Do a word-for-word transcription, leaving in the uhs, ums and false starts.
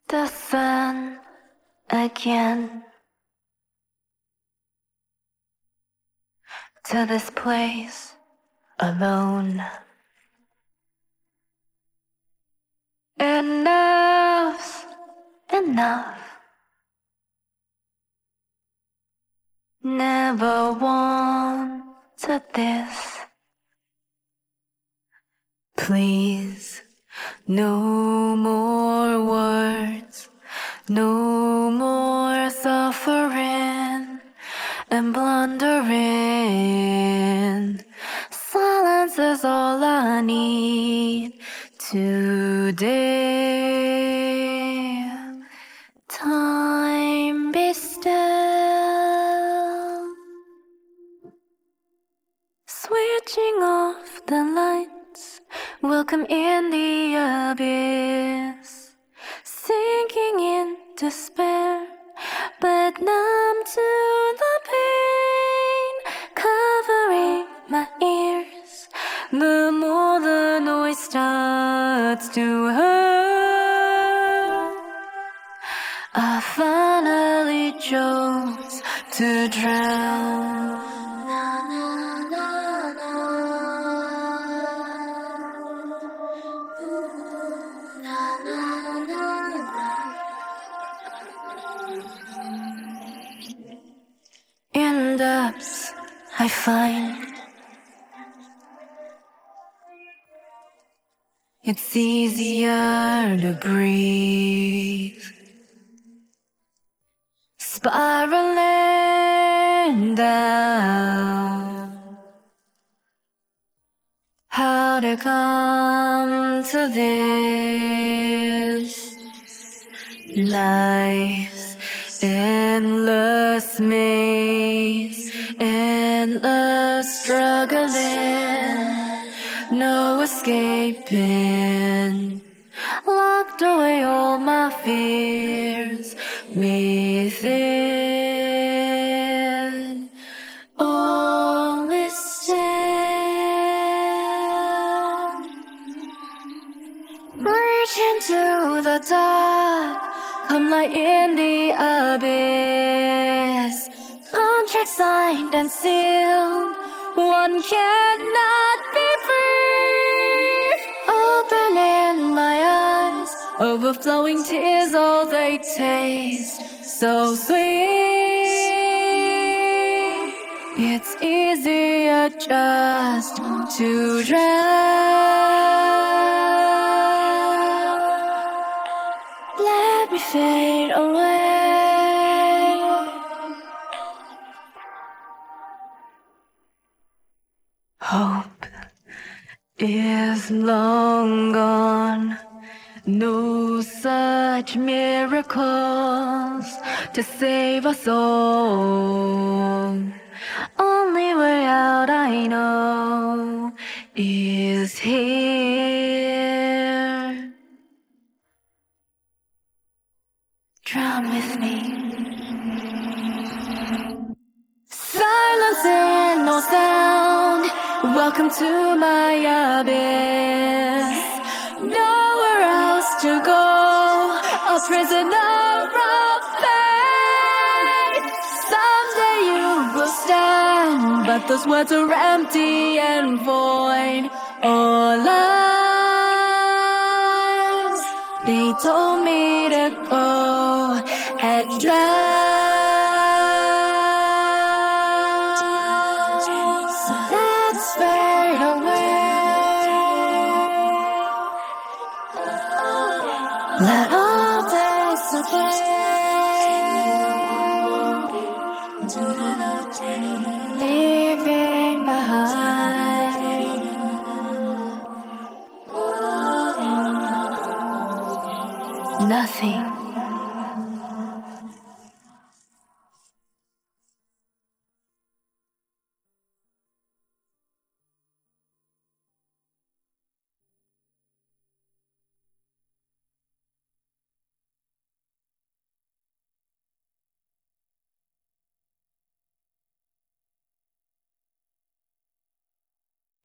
the sun again, to this place alone. Enough's enough. Never wanted this. Please, no more words, no more suffering and blundering. Silence is all I need today. Time be still. Switching off the lights, welcome in the abyss. Sinking in despair, but numb to the pain, covering my ears. The more the noise starts to hurt, I finally chose to drown. In depths I find it's easier to breathe. Spiraling down. How to come to this? Life's endless maze, endless struggling, no escaping. Locked away all my fears within. All is still. Reach into the dark, come light in the abyss. Contract signed and sealed, one cannot be free. Opening my eyes, overflowing tears, all they taste so sweet. It's easier just to drown. Let me fade away. Hope is long gone. No such miracles to save us all. Only way out I know is here. Drown with me. Silence and no sound. Welcome to my abyss. Nowhere else to go. A prisoner of fate. Someday you will stand, but those words are empty and void. All lies. They told me to go and drown. So let's fade away. Let all disappear. Leaving behind nothing.